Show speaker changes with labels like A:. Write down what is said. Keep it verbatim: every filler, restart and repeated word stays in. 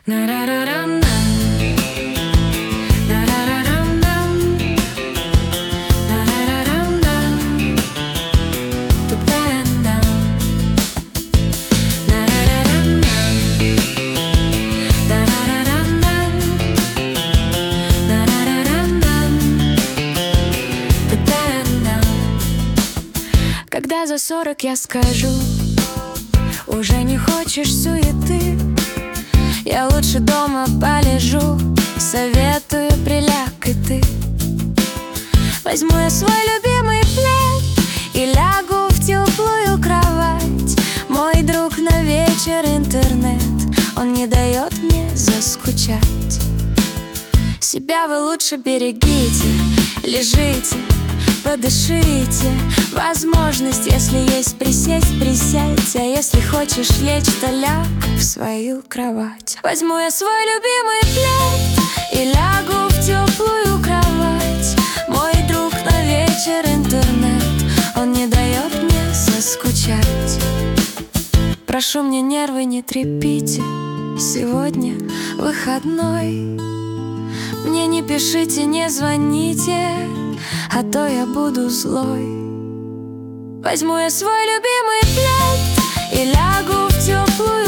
A: Когда за сорок я скажу, уже не хочешь суеты, я лучше дома полежу, советую, приляг и ты. Возьму я свой любимый плед и лягу в теплую кровать. Мой друг на вечер интернет, он не дает мне заскучать. Себя вы лучше берегите, лежите, подышите. Возможность, если есть присесть, присядь. А если хочешь лечь, то ляг в свою кровать. Возьму я свой любимый плед и лягу в теплую кровать. Мой друг на вечер интернет, он не дает мне заскучать. Прошу, мне нервы не трепите, сегодня выходной. Мне не пишите, не звоните, а то я буду злой. Возьму я свой любимый плед и лягу в теплую